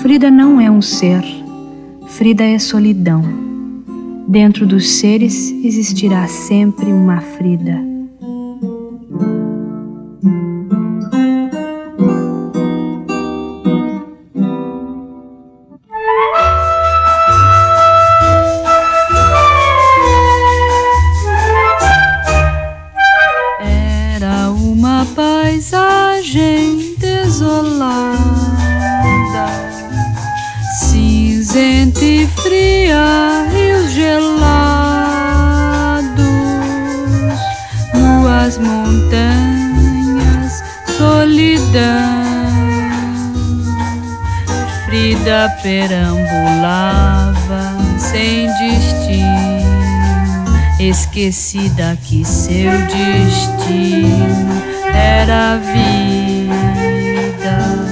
Frida não é um ser, Frida é solidão. Dentro dos seres existirá sempre uma Frida. Era uma paisagem desolada, cinzenta e fria, rios gelados, ruas, montanhas, solidão. Frida perambulava sem destino, esquecida que seu destino era a vida.